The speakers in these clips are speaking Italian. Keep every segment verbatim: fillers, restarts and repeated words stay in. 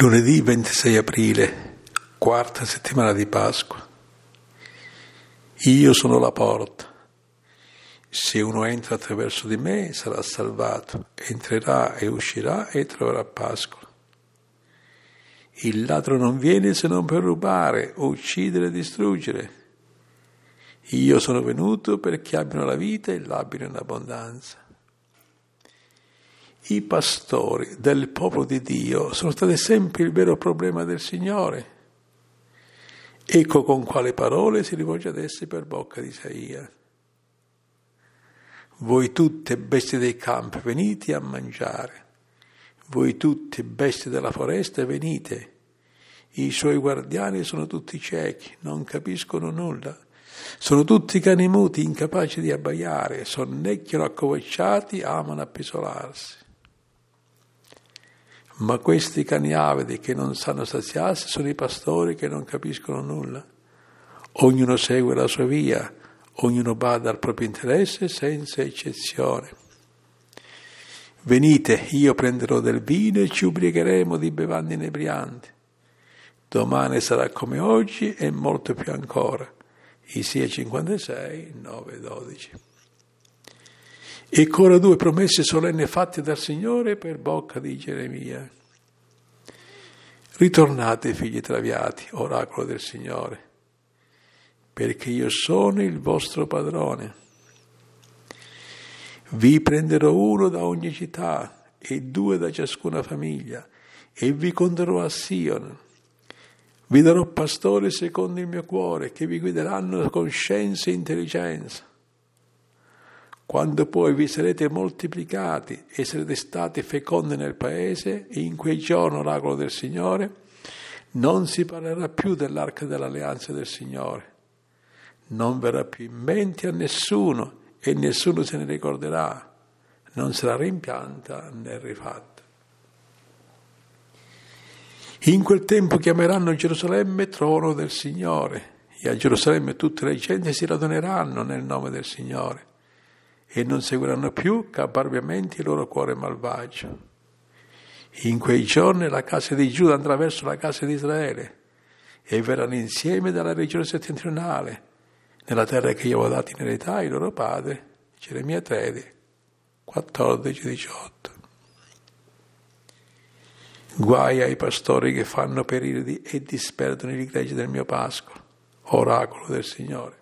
Lunedì ventisei aprile, quarta settimana di Pasqua. Io sono la porta. Se uno entra attraverso di me sarà salvato, entrerà e uscirà e troverà pascolo. Il ladro non viene se non per rubare, uccidere e distruggere. Io sono venuto perché abbiano la vita e l'abbiano in abbondanza. I pastori del popolo di Dio sono stati sempre il vero problema del Signore. Ecco con quale parole si rivolge ad essi per bocca di Isaia. Voi tutte bestie dei campi venite a mangiare, voi tutte bestie della foresta venite. I suoi guardiani sono tutti ciechi, non capiscono nulla. Sono tutti cani muti, incapaci di abbaiare, sonnecchiano accovacciati, amano appisolarsi. Ma questi cani avidi che non sanno saziarsi sono i pastori che non capiscono nulla. Ognuno segue la sua via, ognuno bada al proprio interesse senza eccezione. Venite, io prenderò del vino e ci ubriacheremo di bevande inebrianti. Domani sarà come oggi e molto più ancora. Isaia cinquantasei, nove dodici. Ecco ora due promesse solenni fatte dal Signore per bocca di Geremia. Ritornate, figli traviati, oracolo del Signore, perché io sono il vostro padrone. Vi prenderò uno da ogni città e due da ciascuna famiglia e vi condurrò a Sion. Vi darò pastori secondo il mio cuore che vi guideranno con scienza e intelligenza. Quando poi vi sarete moltiplicati e sarete stati fecondi nel paese, e in quei giorni, oracolo del Signore, non si parlerà più dell'arca dell'alleanza del Signore. Non verrà più in mente a nessuno e nessuno se ne ricorderà. Non sarà rimpianta né rifatta. In quel tempo chiameranno Gerusalemme trono del Signore, e a Gerusalemme tutte le genti si raduneranno nel nome del Signore. E non seguiranno più caparbiamente il loro cuore malvagio. In quei giorni la casa di Giuda andrà verso la casa di Israele e verranno insieme dalla regione settentrionale, nella terra che io avevo dato in eredità ai loro padri. Geremia tredici, quattordici diciotto. Guai ai pastori che fanno perire e disperdono i greggi del mio pascolo, oracolo del Signore.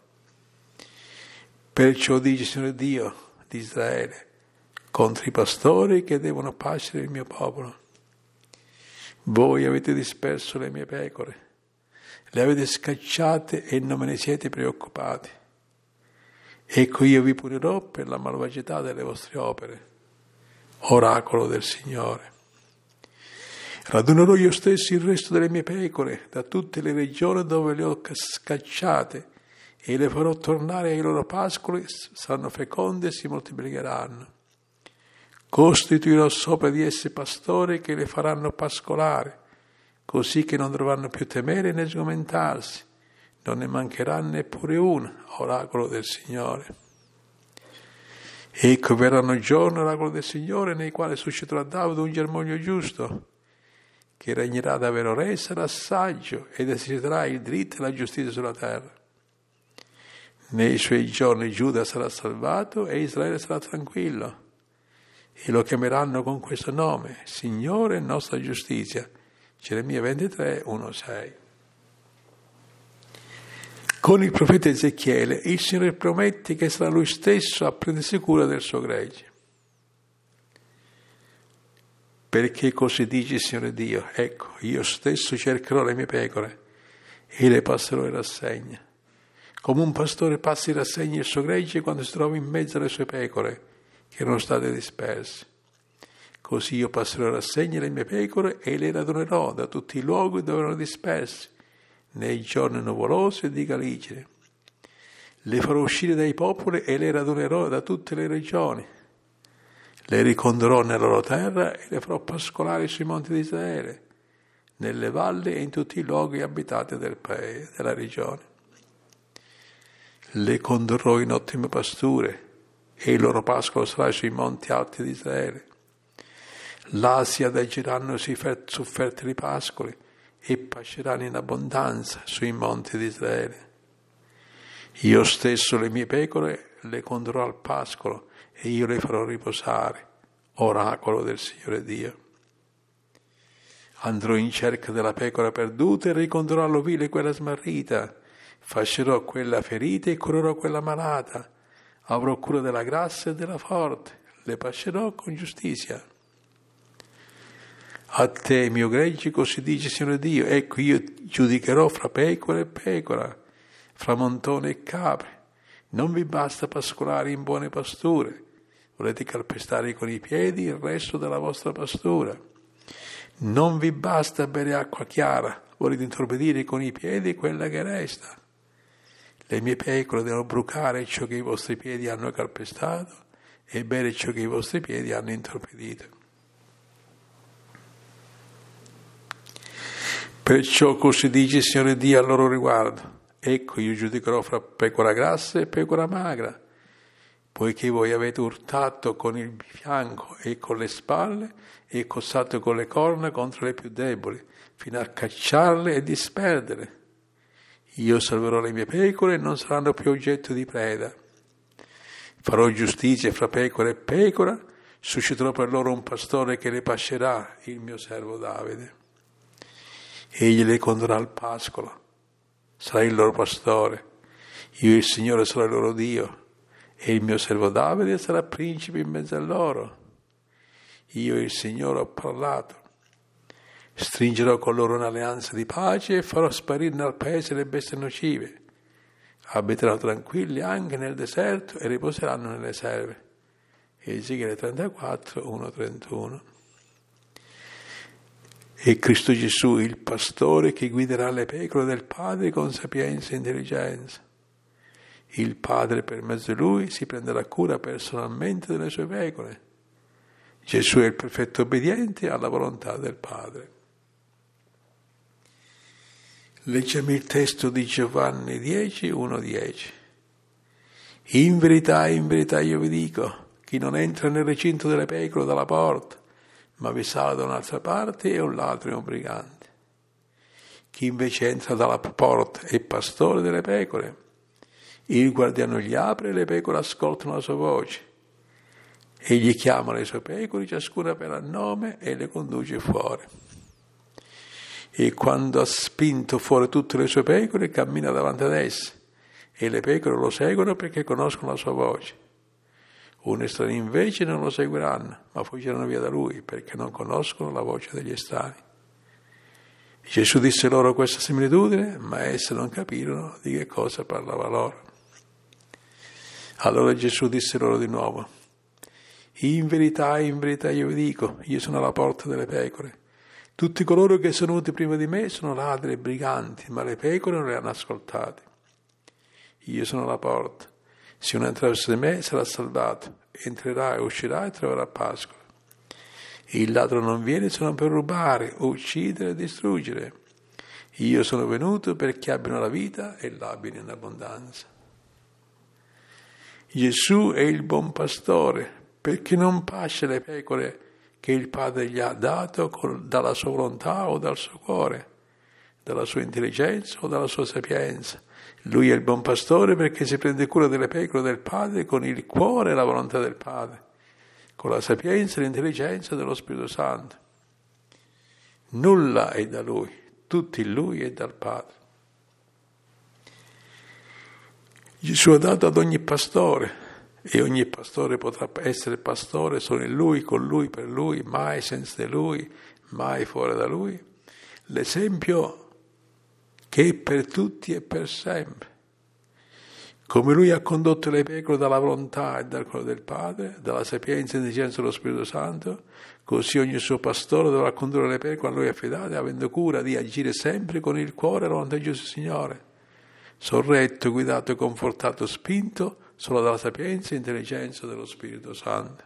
Perciò dice il Signore Dio di Israele contro i pastori che devono pascere il mio popolo. Voi avete disperso le mie pecore, le avete scacciate e non me ne siete preoccupati. Ecco io vi punirò per la malvagità delle vostre opere, oracolo del Signore. Radunerò io stesso il resto delle mie pecore da tutte le regioni dove le ho scacciate e le farò tornare ai loro pascoli, saranno feconde e si moltiplicheranno. Costituirò sopra di esse pastori che le faranno pascolare, così che non dovranno più temere né sgomentarsi, non ne mancherà neppure una, oracolo del Signore. Ecco verranno giorni, oracolo del Signore, nei quali susciterà Davide un germoglio giusto, che regnerà da vero re, sarà saggio ed eserciterà il diritto e la giustizia sulla terra. Nei suoi giorni Giuda sarà salvato e Israele sarà tranquillo. E lo chiameranno con questo nome, Signore nostra giustizia. Geremia ventitré, uno sei. Con il profeta Ezechiele il Signore promette che sarà lui stesso a prendersi cura del suo gregge. Perché così dice il Signore Dio, ecco, io stesso cercherò le mie pecore e le passerò in rassegna. Come un pastore passa in rassegna il suo gregge quando si trova in mezzo alle sue pecore che erano state disperse. Così io passerò in rassegna le mie pecore e le radunerò da tutti i luoghi dove erano disperse, nei giorni nuvolosi e di caligine. Le farò uscire dai popoli e le radunerò da tutte le regioni. Le ricondurrò nella loro terra e le farò pascolare sui monti di Israele, nelle valli e in tutti i luoghi abitati del paese, della regione. Le condurrò in ottime pasture e il loro pascolo sarà sui monti alti di Israele. Là si adageranno su fertili pascoli e pasceranno in abbondanza sui monti di Israele. Io stesso le mie pecore le condurrò al pascolo e io le farò riposare, oracolo del Signore Dio. Andrò in cerca della pecora perduta e ricondurrò all'ovile quella smarrita, fascerò quella ferita e curerò quella malata, avrò cura della grassa e della forte, le pascerò con giustizia. A te, mio gregge, così dice Signore Dio, ecco io giudicherò fra pecora e pecora, fra montone e capre. Non vi basta pascolare in buone pasture, volete calpestare con i piedi il resto della vostra pastura. Non vi basta bere acqua chiara, volete intorpidire con i piedi quella che resta. Le mie pecore devono brucare ciò che i vostri piedi hanno calpestato e bere ciò che i vostri piedi hanno intorpidito. Perciò così dice il Signore Dio al loro riguardo, ecco io giudicherò fra pecora grassa e pecora magra, poiché voi avete urtato con il fianco e con le spalle e cossato con le corna contro le più deboli, fino a cacciarle e disperderle. Io salverò le mie pecore e non saranno più oggetto di preda. Farò giustizia fra pecora e pecora, susciterò per loro un pastore che le pascerà, il mio servo Davide. Egli le condurrà al pascolo, sarà il loro pastore, io il Signore sarò il loro Dio, e il mio servo Davide sarà principe in mezzo a loro. Io il Signore ho parlato, stringerò con loro un'alleanza di pace e farò sparire dal paese le bestie nocive. Abiteranno tranquilli anche nel deserto e riposeranno nelle selve. Ezechiele trentaquattro, uno trentuno. E Cristo Gesù, il pastore che guiderà le pecore del Padre con sapienza e intelligenza. Il Padre per mezzo di Lui si prenderà cura personalmente delle sue pecore. Gesù è il perfetto obbediente alla volontà del Padre. Leggiamo il testo di Giovanni dieci, uno dieci. In verità, in verità io vi dico, chi non entra nel recinto delle pecore dalla porta, ma vi sale da un'altra parte è un ladro e un brigante. Chi invece entra dalla porta è pastore delle pecore. Il guardiano gli apre e le pecore ascoltano la sua voce. Egli chiama le sue pecore, ciascuna per nome, e le conduce fuori. E quando ha spinto fuori tutte le sue pecore, cammina davanti ad esse, e le pecore lo seguono perché conoscono la sua voce. Un estraneo invece non lo seguiranno, ma fuggiranno via da lui, perché non conoscono la voce degli estranei. Gesù disse loro questa similitudine, ma esse non capirono di che cosa parlava loro. Allora Gesù disse loro di nuovo, in verità, in verità io vi dico, io sono alla porta delle pecore. Tutti coloro che sono venuti prima di me sono ladri e briganti, ma le pecore non le hanno ascoltate. Io sono alla porta. Se uno entra verso di me sarà salvato, entrerà e uscirà e troverà pascolo. Il ladro non viene se non per rubare, uccidere e distruggere. Io sono venuto perché abbiano la vita e l'abbiano in abbondanza. Gesù è il buon pastore, perché non pasce le pecore che il Padre gli ha dato dalla sua volontà o dal suo cuore, dalla sua intelligenza o dalla sua sapienza. Lui è il buon pastore perché si prende cura delle pecore del Padre con il cuore e la volontà del Padre, con la sapienza e l'intelligenza dello Spirito Santo. Nulla è da Lui, tutto in Lui è dal Padre. Gesù ha dato ad ogni pastore, e ogni pastore potrà essere pastore solo in Lui, con Lui, per Lui, mai senza di Lui, mai fuori da Lui, l'esempio che è per tutti e per sempre. Come Lui ha condotto le pecore dalla volontà e dal cuore del Padre, dalla sapienza e intelligenza dello Spirito Santo, così ogni suo pastore dovrà condurre le pecore a Lui affidate, avendo cura di agire sempre con il cuore e la volontà di Gesù Signore, sorretto, guidato, confortato, spinto solo dalla sapienza e intelligenza dello Spirito Santo.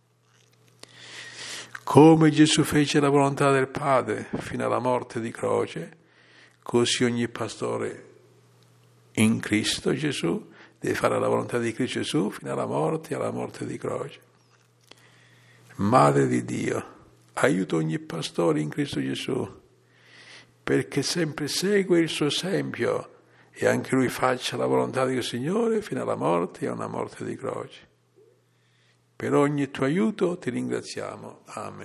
Come Gesù fece la volontà del Padre fino alla morte di croce, così ogni pastore in Cristo Gesù deve fare la volontà di Cristo Gesù fino alla morte e alla morte di croce. Madre di Dio, aiuta ogni pastore in Cristo Gesù, perché sempre segue il suo esempio e anche lui faccia la volontà del Signore fino alla morte e a una morte di croce. Per ogni tuo aiuto ti ringraziamo. Amen.